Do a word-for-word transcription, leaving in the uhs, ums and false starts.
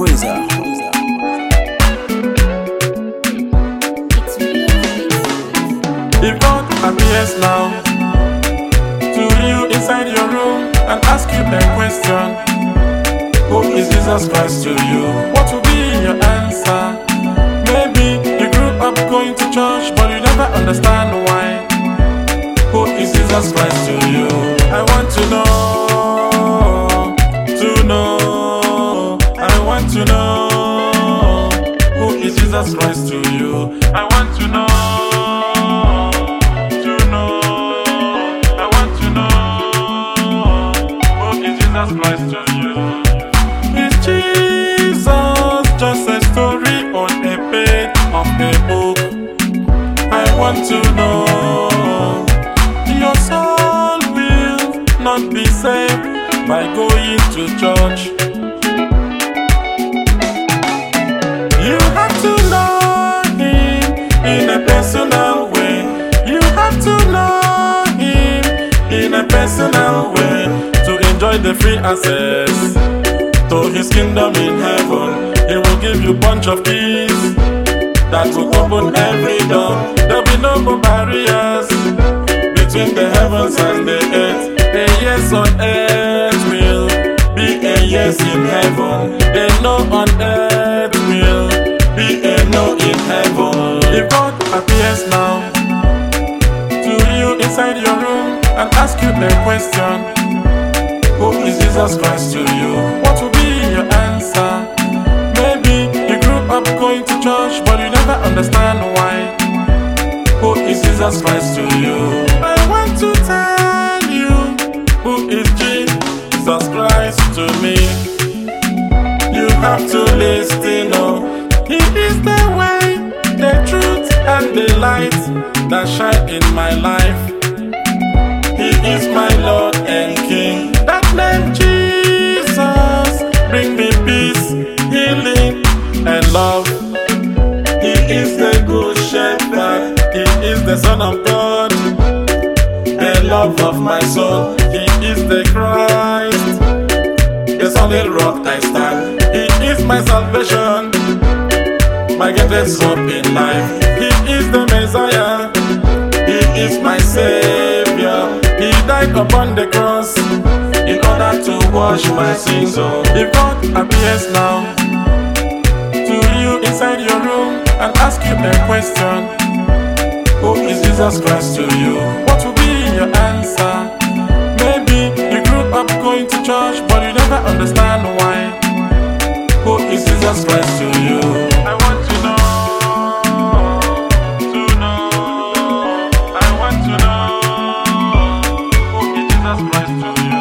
Quasar. If God appears now to you inside your room and ask you a question, who is Jesus Christ to you? What will be your answer? Maybe you grew up going to church, but you never understand why. Who is Jesus Christ to you? I want to know, to know. I want to know, who is Jesus Christ to you? I want to know. Jesus Christ to you. Is Jesus just a story on a page of a book? I want to know. Your soul will not be saved by going to church. You have to know Him in a personal way. You have to know Him in a personal way. To enjoy the free access to His kingdom in heaven. He will give you a bunch of keys that will open every door. There'll be no more barriers between the heavens and the earth. A yes on earth will be a yes in heaven. A no on earth will be a no in heaven. If God appears now to you inside your room and ask you a question, who is Jesus Christ to you? What will be your answer? Maybe you grew up going to church, but you never understand why. Who is Jesus Christ to you? I want to tell you, who is Jesus Christ to me? You have to listen, oh. He is the way, the truth, and the light that shine in my life. He is my Lord and King. That name Jesus bring me peace, healing, and love. He is the good shepherd. He is the Son of God, the love of my soul. He is the Christ, the solid rock I stand. He is my salvation, my greatest hope in life. He is the Messiah. He is my Savior. He died upon the cross in order to wash my sins. Oh, if God appears now to you inside your room and ask you a question, who is Jesus Christ to you? What will be your answer? Maybe you grew up going to church, but you never understand why. Who is Jesus Christ to you? I want to know. Christ to you.